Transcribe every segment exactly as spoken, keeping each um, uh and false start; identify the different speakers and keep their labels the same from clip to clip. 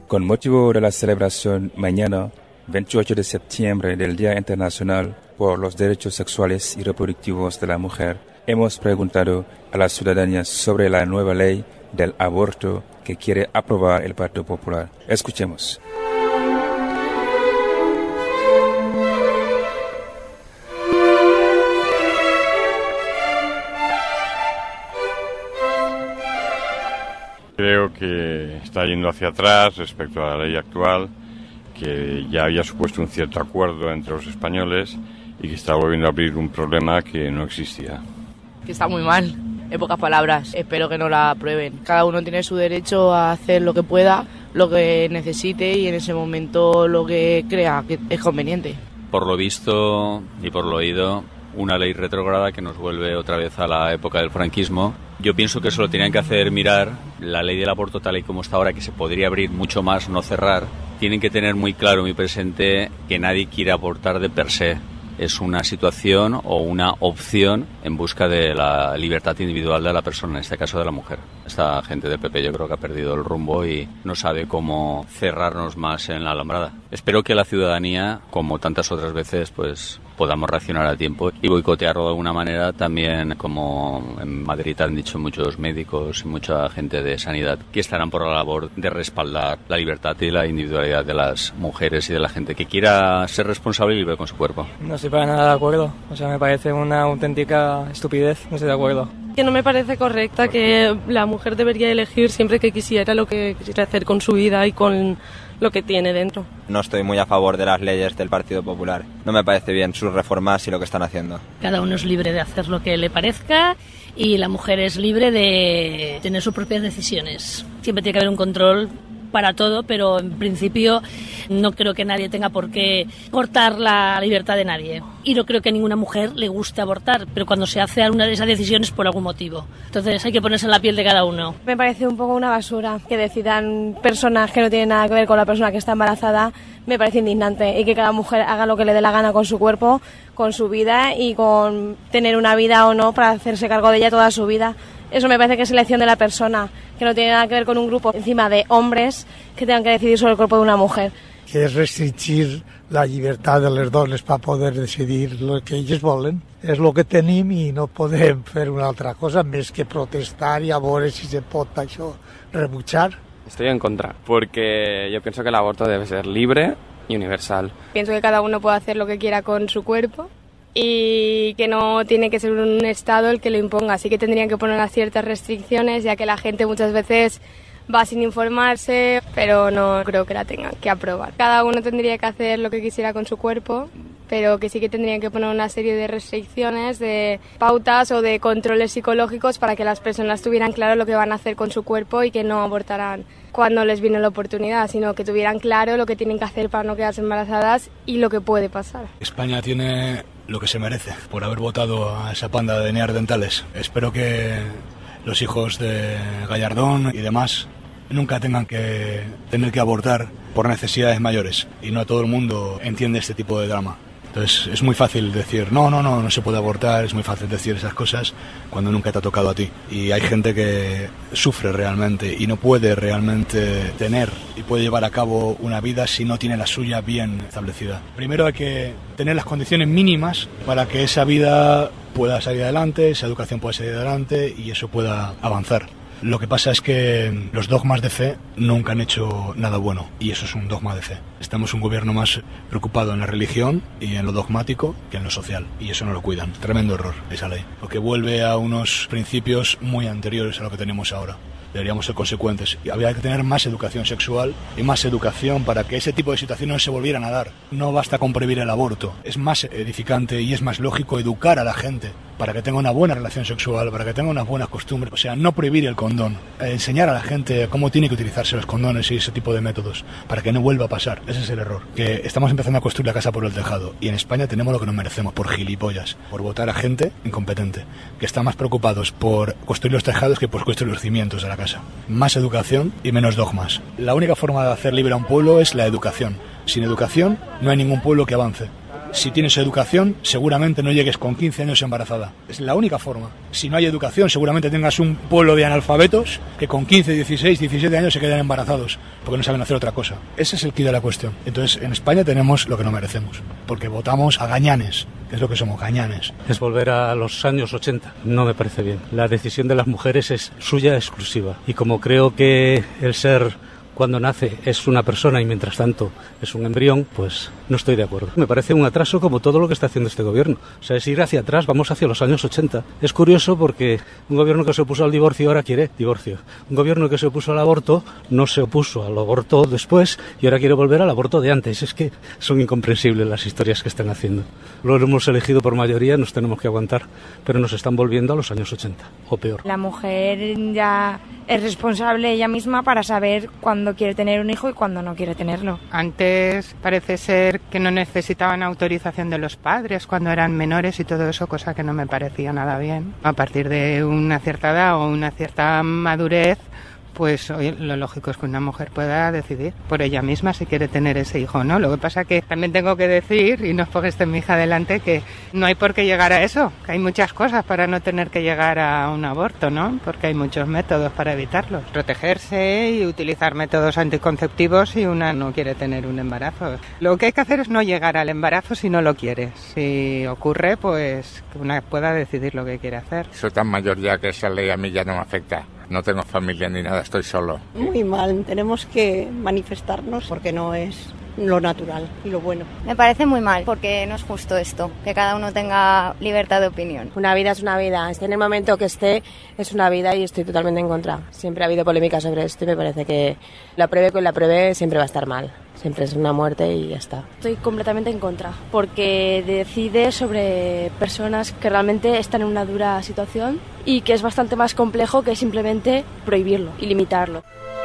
Speaker 1: Con motivo de la celebración mañana, veintiocho de septiembre, del Día Internacional por los Derechos Sexuales y Reproductivos de la Mujer, hemos preguntado a la ciudadanía sobre la nueva ley del aborto que quiere aprobar el Partido Popular. Escuchemos.
Speaker 2: Creo que está yendo hacia atrás respecto a la ley actual, que ya había supuesto un cierto acuerdo entre los españoles y que está volviendo a abrir un problema que no existía.
Speaker 3: Que está muy mal, en pocas palabras. Espero que no la aprueben. Cada uno tiene su derecho a hacer lo que pueda, lo que necesite y en ese momento lo que crea que es conveniente.
Speaker 4: Por lo visto y por lo oído, una ley retrógrada que nos vuelve otra vez a la época del franquismo. Yo pienso que eso lo tenían que hacer mirar. La ley del aborto tal y como está ahora, que se podría abrir mucho más, no cerrar, tienen que tener muy claro, muy presente, que nadie quiere abortar de per se. Es una situación o una opción en busca de la libertad individual de la persona, en este caso de la mujer. Esta gente del P P yo creo que ha perdido el rumbo y no sabe cómo cerrarnos más en la alambrada. Espero que la ciudadanía, como tantas otras veces, pues podamos reaccionar a tiempo y boicotearlo de alguna manera también, como en Madrid han dicho muchos médicos y mucha gente de sanidad, que estarán por la labor de respaldar la libertad y la individualidad de las mujeres y de la gente que quiera ser responsable y libre con su cuerpo.
Speaker 5: No estoy para nada de acuerdo, o sea, me parece una auténtica estupidez, no estoy de acuerdo.
Speaker 6: Que no me parece correcta, que la mujer debería elegir siempre que quisiera lo que quisiera hacer con su vida y con lo que tiene dentro.
Speaker 7: No estoy muy a favor de las leyes del Partido Popular. No me parece bien sus reformas y lo que están haciendo.
Speaker 8: Cada uno es libre de hacer lo que le parezca y la mujer es libre de tener sus propias decisiones. Siempre tiene que haber un control para todo, pero en principio no creo que nadie tenga por qué cortar la libertad de nadie. Y no creo que a ninguna mujer le guste abortar, pero cuando se hace alguna de esas decisiones por algún motivo. Entonces hay que ponerse en la piel de cada uno.
Speaker 9: Me parece un poco una basura que decidan personas que no tienen nada que ver con la persona que está embarazada. Me parece indignante, y que cada mujer haga lo que le dé la gana con su cuerpo, con su vida y con tener una vida o no para hacerse cargo de ella toda su vida. Eso me parece que es elección de la persona, que no tiene nada que ver con un grupo encima de hombres que tengan que decidir sobre el cuerpo de una mujer.
Speaker 10: Que és restringir la llibertat de les dones per poder decidir el que elles volen. És el que tenim i no podem fer una altra cosa més que protestar i a veure si se pot això rebutjar.
Speaker 11: Estoy en contra, porque yo pienso que el aborto debe ser libre y universal.
Speaker 12: Pienso que cada uno puede hacer lo que quiera con su cuerpo y que no tiene que ser un Estado el que lo imponga. Así que tendrían que poner ciertas restricciones, ya que la gente muchas veces va sin informarse, pero no creo que la tengan que aprobar. Cada uno tendría que hacer lo que quisiera con su cuerpo, pero que sí que tendrían que poner una serie de restricciones, de pautas o de controles psicológicos para que las personas tuvieran claro lo que van a hacer con su cuerpo y que no abortaran cuando les viene la oportunidad, sino que tuvieran claro lo que tienen que hacer para no quedarse embarazadas y lo que puede pasar.
Speaker 13: España tiene lo que se merece por haber votado a esa panda de neandertales. Espero que los hijos de Gallardón y demás nunca tengan que tener que abortar por necesidades mayores, y no todo el mundo entiende este tipo de drama. Entonces es muy fácil decir no, no, no, no se puede abortar, es muy fácil decir esas cosas cuando nunca te ha tocado a ti. Y hay gente que sufre realmente y no puede realmente tener y puede llevar a cabo una vida si no tiene la suya bien establecida. Primero hay que tener las condiciones mínimas para que esa vida pueda salir adelante, esa educación pueda salir adelante y eso pueda avanzar. Lo que pasa es que los dogmas de fe nunca han hecho nada bueno, y eso es un dogma de fe. Estamos un gobierno más preocupado en la religión y en lo dogmático que en lo social, y eso no lo cuidan. Tremendo error esa ley, porque vuelve a unos principios muy anteriores a lo que tenemos ahora. Deberíamos ser consecuentes. Y habría que tener más educación sexual y más educación para que ese tipo de situaciones no se volvieran a dar. No basta con prohibir el aborto. Es más edificante y es más lógico educar a la gente para que tenga una buena relación sexual, para que tenga unas buenas costumbres. O sea, no prohibir el condón. Enseñar a la gente cómo tiene que utilizarse los condones y ese tipo de métodos para que no vuelva a pasar. Ese es el error. Que estamos empezando a construir la casa por el tejado. Y en España tenemos lo que nos merecemos por gilipollas. Por votar a gente incompetente. Que están más preocupados por construir los tejados que por construir los cimientos de la casa. Más educación y menos dogmas. La única forma de hacer libre a un pueblo es la educación. Sin educación no hay ningún pueblo que avance. Si tienes educación, seguramente no llegues con quince años embarazada. Es la única forma. Si no hay educación, seguramente tengas un pueblo de analfabetos que con quince, dieciséis, diecisiete años se quedan embarazados porque no saben hacer otra cosa. Ese es el quid de la cuestión. Entonces, en España tenemos lo que no merecemos, porque votamos a gañanes, que es lo que somos, gañanes.
Speaker 14: Es volver a los años ochenta. No me parece bien. La decisión de las mujeres es suya exclusiva. Y como creo que el ser cuando nace es una persona y mientras tanto es un embrión, pues no estoy de acuerdo. Me parece un atraso como todo lo que está haciendo este gobierno. O sea, es ir hacia atrás, vamos hacia los años ochenta. Es curioso porque un gobierno que se opuso al divorcio ahora quiere divorcio. Un gobierno que se opuso al aborto no se opuso al aborto después y ahora quiere volver al aborto de antes. Es que son incomprensibles las historias que están haciendo. Lo hemos elegido por mayoría, nos tenemos que aguantar, pero nos están volviendo a los años ochenta, o peor.
Speaker 15: La mujer ya es responsable ella misma para saber cuándo quiere tener un hijo y cuándo no quiere tenerlo.
Speaker 16: Antes parece ser que no necesitaban autorización de los padres cuando eran menores y todo eso, cosa que no me parecía nada bien. A partir de una cierta edad o una cierta madurez, pues oye, lo lógico es que una mujer pueda decidir por ella misma si quiere tener ese hijo o no. Lo que pasa que también tengo que decir, y no es porque esté mi hija delante, que no hay por qué llegar a eso, que hay muchas cosas para no tener que llegar a un aborto, ¿no? Porque hay muchos métodos para evitarlos. Protegerse y utilizar métodos anticonceptivos si una no quiere tener un embarazo. Lo que hay que hacer es no llegar al embarazo si no lo quiere. Si ocurre, pues que una pueda decidir lo que quiere hacer.
Speaker 17: Soy tan mayor ya que esa ley a mí ya no me afecta. No tengo familia ni nada, estoy solo.
Speaker 18: Muy mal, tenemos que manifestarnos porque no es lo natural y lo bueno.
Speaker 19: Me parece muy mal porque no es justo esto, que cada uno tenga libertad de opinión.
Speaker 20: Una vida es una vida, esté en el momento que esté, es una vida y estoy totalmente en contra. Siempre ha habido polémica sobre esto y me parece que la pruebe con la pruebe siempre va a estar mal. Siempre es una muerte y ya está.
Speaker 9: Estoy completamente en contra, porque decide sobre personas que realmente están en una dura situación y que es bastante más complejo que simplemente prohibirlo y limitarlo.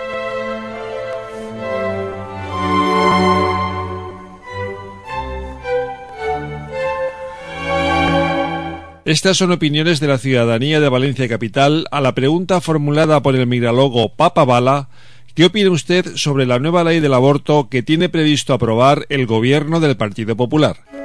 Speaker 21: Estas son opiniones de la ciudadanía de Valencia Capital a la pregunta formulada por el migralogo Papa Bala: ¿qué opina usted sobre la nueva ley del aborto que tiene previsto aprobar el gobierno del Partido Popular?